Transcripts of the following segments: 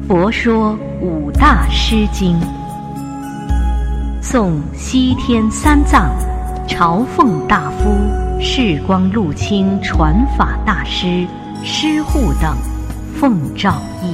佛说五大师经。宋西天三藏、朝奉大夫、释光禄清传法大师师护等奉诏译。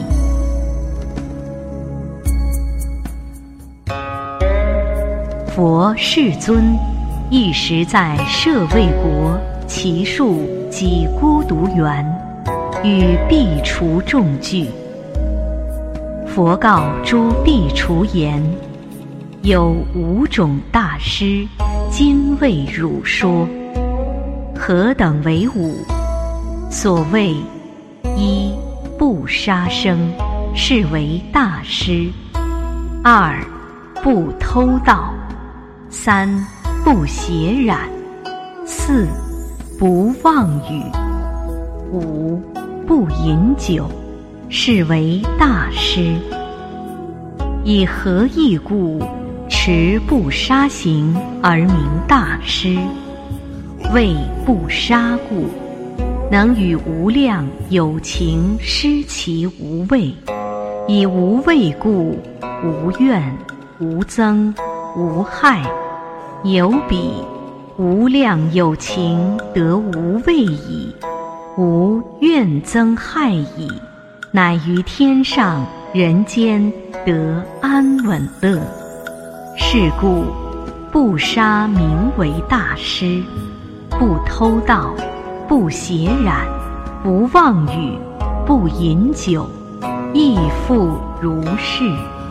佛世尊一时在舍卫国祇树及孤独园，与苾芻众聚。佛告诸苾芻言：有5种大师，今为汝说。何等为5？所谓：1. 不杀生，是为大师； 2. 不偷盗； 3. 不邪染； 4. 不妄语； 5. 不饮酒，是为大师。以何义故持不杀行而名大师？为不杀故，能与无量有情施其无畏，以无畏故，无怨无憎无害。有彼无量有情得无畏矣，无怨憎害矣，乃于天上人间得安稳乐。是故不杀名为大师，不偷盗，不邪染，不妄语，不饮酒，亦复如是。